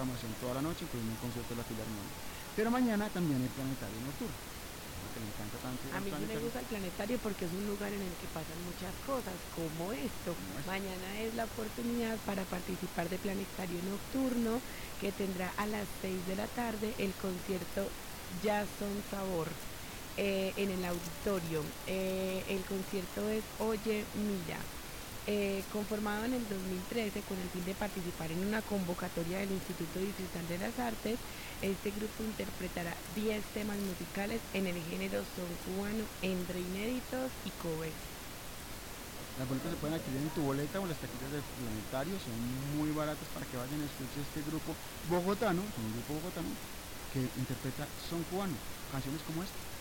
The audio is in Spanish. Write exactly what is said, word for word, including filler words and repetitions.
programación toda la noche, incluyendo un concierto de la Filarmónica. Pero mañana también hay planetario nocturno, porque le encanta tanto ir A al mí sí me planetario. gusta el planetario porque es un lugar en el que pasan muchas cosas, como esto. Como esto. Mañana es la oportunidad para participar de Planetario Nocturno, que tendrá a las seis de la tarde el concierto Jazz Son Sabor eh, en el auditorio. Eh, el concierto es Oye Mira. Eh, conformado en el dos mil trece con el fin de participar en una convocatoria del Instituto Distrital de las Artes, este grupo interpretará diez temas musicales en el género son cubano entre inéditos y covers. Las boletas se pueden adquirir en tu boleta o en las taquillas del planetario, son muy baratas para que vayan a escuchar este grupo bogotano, es un grupo bogotano que interpreta son cubano, canciones como esta.